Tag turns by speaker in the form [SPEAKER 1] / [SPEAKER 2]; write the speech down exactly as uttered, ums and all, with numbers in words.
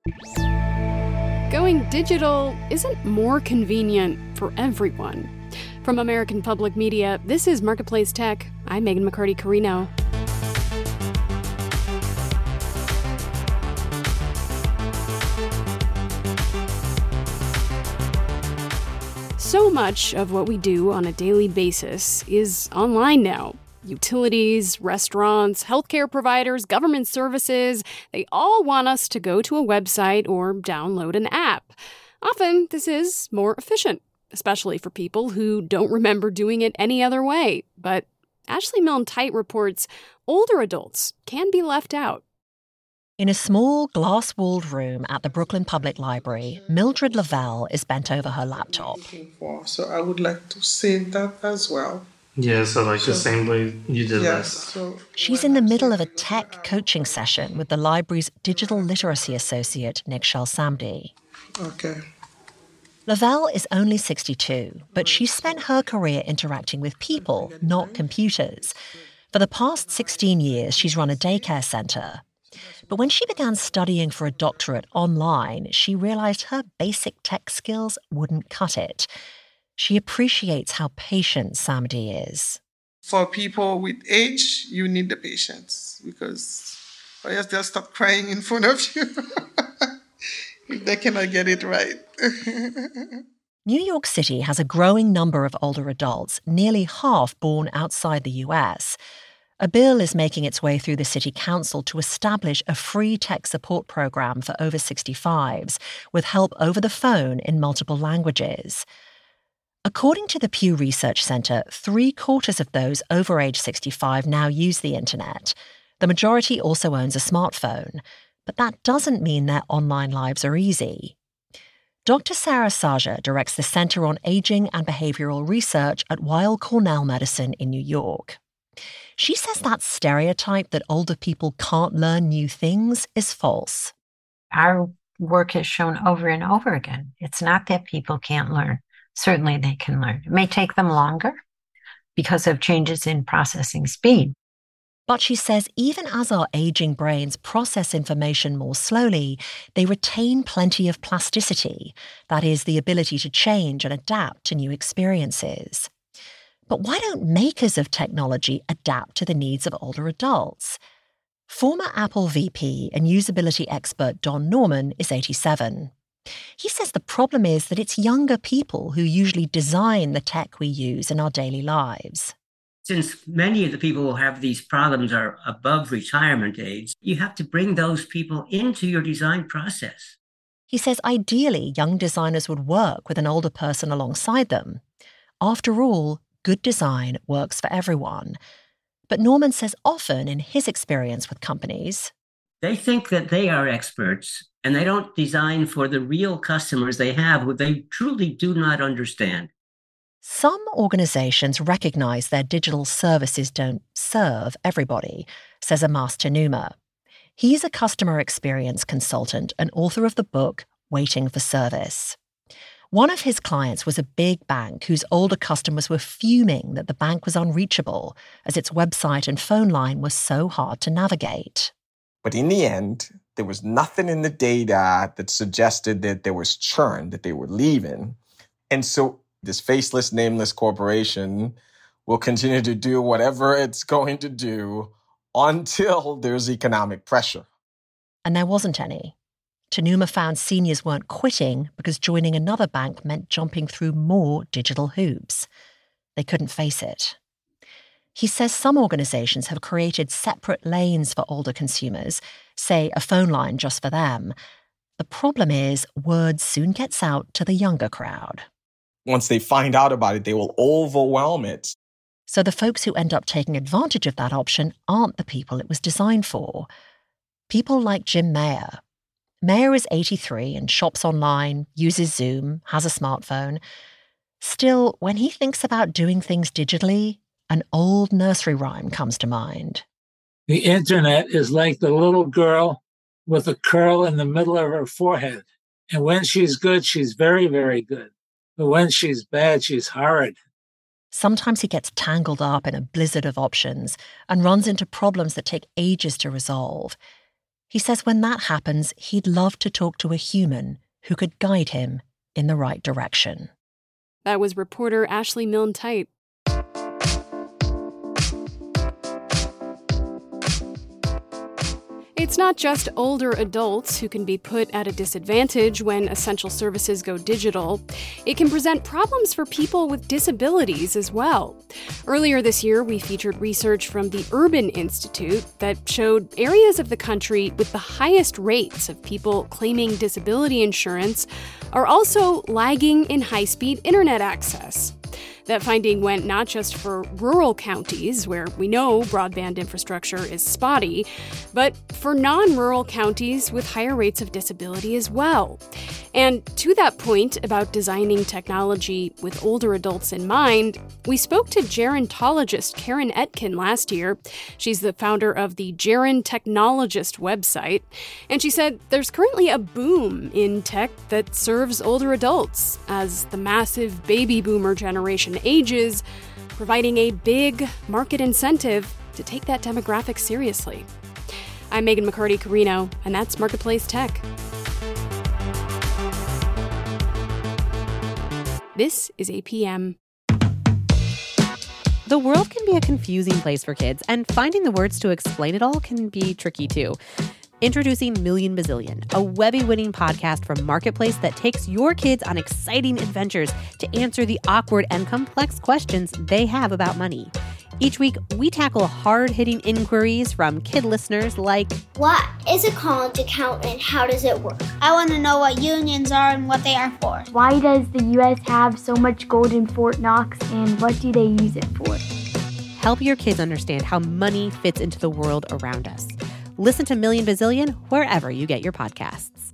[SPEAKER 1] Going digital isn't more convenient for everyone. From American Public Media, this is Marketplace Tech. I'm Megan McCarty-Carino. So much of what we do on a daily basis is online now. Utilities, restaurants, healthcare providers, government services, they all want us to go to a website or download an app. Often, this is more efficient, especially for people who don't remember doing it any other way. But Ashley Milne-Tite reports older adults can be left out.
[SPEAKER 2] In a small glass-walled room at the Brooklyn Public Library, Mildred Lavelle is bent over her laptop.
[SPEAKER 3] So I would like to save that as well.
[SPEAKER 4] Yeah, so like the same way you did
[SPEAKER 3] Yes.
[SPEAKER 4] last.
[SPEAKER 3] So
[SPEAKER 2] She's in the middle of a tech coaching session with the library's digital literacy associate, Nikshal Samdi.
[SPEAKER 3] Okay.
[SPEAKER 2] Lavelle is only sixty-two, but she's spent her career interacting with people, not computers. For the past sixteen years, she's run a daycare centre. But when she began studying for a doctorate online, she realised her basic tech skills wouldn't cut it. She appreciates how patient Samdi is.
[SPEAKER 3] For people with age, you need the patience because or else they'll stop crying in front of you if they cannot get it right.
[SPEAKER 2] New York City has a growing number of older adults, nearly half born outside the U S. A bill is making its way through the city council to establish a free tech support program for over sixty-fives, with help over the phone in multiple languages. According to the Pew Research Center, three quarters of those over age sixty-five now use the internet. The majority also owns a smartphone, but that doesn't mean their online lives are easy. Doctor Sarah Saja directs the Center on Aging and Behavioral Research at Weill Cornell Medicine in New York. She says that stereotype that older people can't learn new things is false.
[SPEAKER 5] Our work has shown over and over again, it's not that people can't learn. Certainly they can learn. It may take them longer because of changes in processing speed.
[SPEAKER 2] But she says even as our aging brains process information more slowly, they retain plenty of plasticity, that is, the ability to change and adapt to new experiences. But why don't makers of technology adapt to the needs of older adults? Former Apple V P and usability expert Don Norman is eighty-seven. He says the problem is that it's younger people who usually design the tech we use in our daily lives.
[SPEAKER 6] Since many of the people who have these problems are above retirement age, you have to bring those people into your design process.
[SPEAKER 2] He says ideally young designers would work with an older person alongside them. After all, good design works for everyone. But Norman says often in his experience with companies,
[SPEAKER 6] they think that they are experts and they don't design for the real customers they have who they truly do not understand.
[SPEAKER 2] Some organizations recognize their digital services don't serve everybody, says Amas Tanuma. He's a customer experience consultant and author of the book Waiting for Service. One of his clients was a big bank whose older customers were fuming that the bank was unreachable as its website and phone line was so hard to navigate.
[SPEAKER 7] But in the end, there was nothing in the data that suggested that there was churn, that they were leaving. And so this faceless, nameless corporation will continue to do whatever it's going to do until there's economic pressure.
[SPEAKER 2] And there wasn't any. Tanuma found seniors weren't quitting because joining another bank meant jumping through more digital hoops. They couldn't face it. He says some organizations have created separate lanes for older consumers, say a phone line just for them. The problem is word soon gets out to the younger crowd.
[SPEAKER 7] Once they find out about it, they will overwhelm it.
[SPEAKER 2] So the folks who end up taking advantage of that option aren't the people it was designed for. People like Jim Mayer. Mayer is eighty-three and shops online, uses Zoom, has a smartphone. Still, when he thinks about doing things digitally, an old nursery rhyme comes to mind.
[SPEAKER 8] The internet is like the little girl with a curl in the middle of her forehead. And when she's good, she's very, very good. But when she's bad, she's horrid.
[SPEAKER 2] Sometimes he gets tangled up in a blizzard of options and runs into problems that take ages to resolve. He says when that happens, he'd love to talk to a human who could guide him in the right direction.
[SPEAKER 1] That was reporter Ashley Milne-Tite. It's not just older adults who can be put at a disadvantage when essential services go digital. It can present problems for people with disabilities as well. Earlier this year, we featured research from the Urban Institute that showed areas of the country with the highest rates of people claiming disability insurance are also lagging in high-speed internet access. That finding went not just for rural counties, where we know broadband infrastructure is spotty, but for non-rural counties with higher rates of disability as well. And to that point about designing technology with older adults in mind, we spoke to gerontologist Karen Etkin last year. She's the founder of the Geron Technologist website, and she said there's currently a boom in tech that serves older adults as the massive baby boomer generation ages, providing a big market incentive to take that demographic seriously. I'm Megan McCarty-Carino, and that's Marketplace Tech. This is A P M.
[SPEAKER 9] The world can be a confusing place for kids, and finding the words to explain it all can be tricky too. Introducing Million Bazillion, a Webby-winning podcast from Marketplace that takes your kids on exciting adventures to answer the awkward and complex questions they have about money. Each week, we tackle hard-hitting inquiries from kid listeners like,
[SPEAKER 10] what is a college account and how does it work? I want to know what unions are and what they are for.
[SPEAKER 11] Why does the U S have so much gold in Fort Knox and what do they use it for?
[SPEAKER 9] Help your kids understand how money fits into the world around us. Listen to Million Bazillion wherever you get your podcasts.